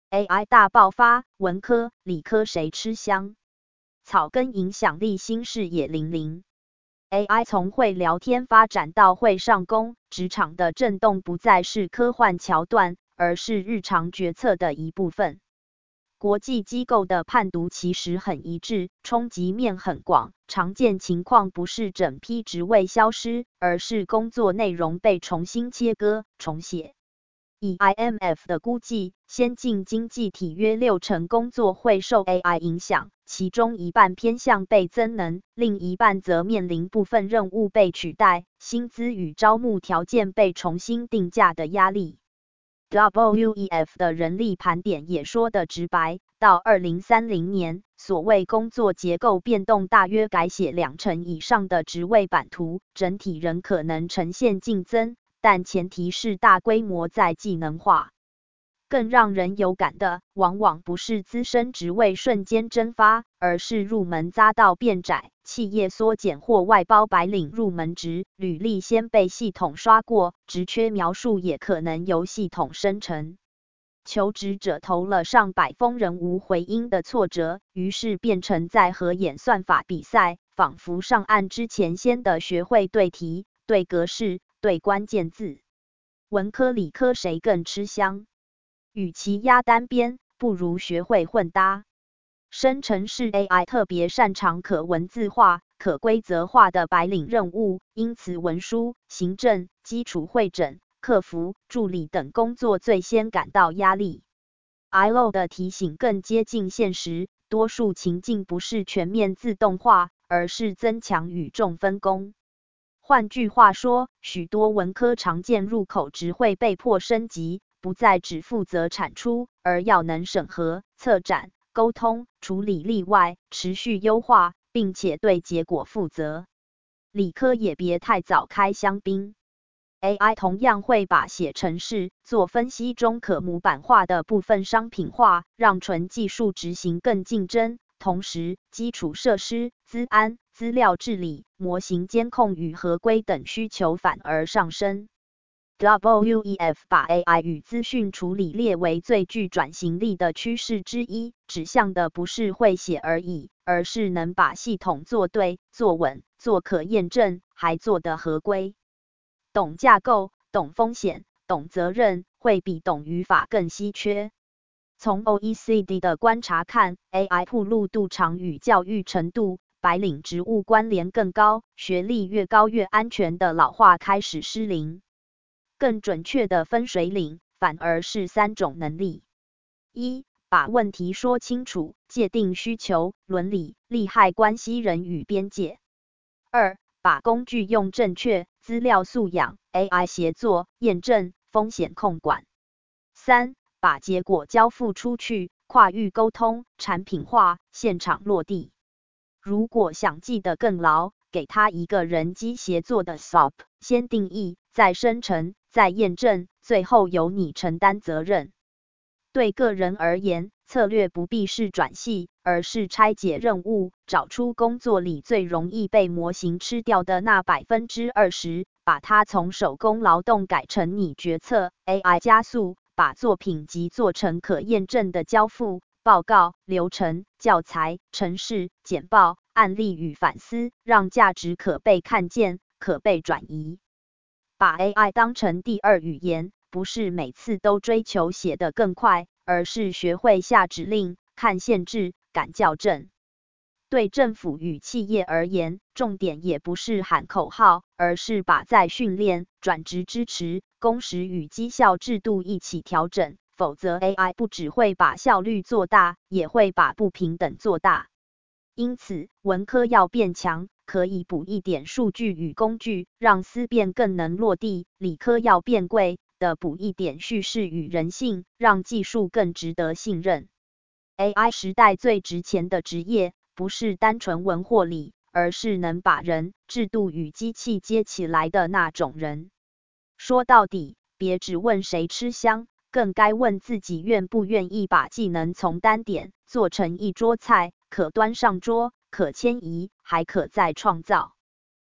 AI 大爆发，文科、理科谁吃香？草根影响力新视野零零。AI 从会聊天发展到会上工，职场的震动不再是科幻桥段，而是日常决策的一部分。国际机构的判读其实很一致，冲击面很广。常见情况不是整批职位消失，而是工作内容被重新切割、重写。以 IMF 的估计，先进经济体约60%工作会受 AI 影响，其中一半偏向倍增能，另一半则面临部分任务被取代、薪资与招募条件被重新定价的压力。WEF 的人力盘点也说得直白，到2030年，所谓工作结构变动大约改写20%以上的职位版图，整体仍可能呈现竞争，但前提是大规模再技能化。更让人有感的，往往不是资深职位瞬间蒸发，而是入门匝道变窄，企业缩减或外包白领入门职，履历先被系统刷过，职缺描述也可能由系统生成。求职者投了上百封仍无回音的挫折，于是变成在和演算法比赛，仿佛上岸之前先得学会对题、对格式、对关键字。文科理科谁更吃香？与其压单边，不如学会混搭。生成式 AI 特别擅长可文字化、可规则化的白领任务，因此文书、行政、基础会诊、客服、助理等工作最先感到压力。ILO 的提醒更接近现实，多数情境不是全面自动化，而是增强与众分工。换句话说，许多文科常见入口职会被迫升级，不再只负责产出，而要能审核、策展、沟通、处理例外、持续优化，并且对结果负责。理科也别太早开香槟。AI 同样会把写程式、做分析中可模板化的部分商品化，让纯技术执行更竞争。同时，基础设施、资安、资料治理、模型监控与合规等需求反而上升。WEF 把 AI 与资讯处理列为最具转型力的趋势之一，指向的不是会写而已，而是能把系统做对、做稳、做可验证，还做得合规。懂架构、懂风险、懂责任，会比懂语法更稀缺。从 OECD 的观察看 ，AI 暴露度长与教育程度、白领职务关联更高，学历越高越安全的老化开始失灵。更准确的分水岭，反而是3种能力：一、把问题说清楚，界定需求、伦理、利害关系人与边界；二、把工具用正确，资料素养、AI 协作、验证、风险控管；三、把结果交付出去，跨域沟通、产品化、现场落地。如果想记得更牢，给他一个人机协作的 SOP， 先定义，再生成，再验证，最后由你承担责任。对个人而言，策略不必是转系，而是拆解任务，找出工作里最容易被模型吃掉的那20%，把它从手工劳动改成你决策 AI 加速，把作品集做成可验证的交付、报告、流程、教材、程式、简报、案例与反思，让价值可被看见、可被转移。把 AI 当成第二语言，不是每次都追求写得更快，而是学会下指令、看限制、敢校正。对政府与企业而言，重点也不是喊口号，而是把在训练、转职支持、工时与绩效制度一起调整，否则 AI 不只会把效率做大，也会把不平等做大。因此，文科要变强，可以补一点数据与工具，让思辨更能落地；理科要变贵，的补一点叙事与人性，让技术更值得信任。AI 时代最值钱的职业，不是单纯文或理，而是能把人、制度与机器接起来的那种人。说到底，别只问谁吃香，更该问自己愿不愿意把技能从单点做成一桌菜，可端上桌，可迁移，还可再创造。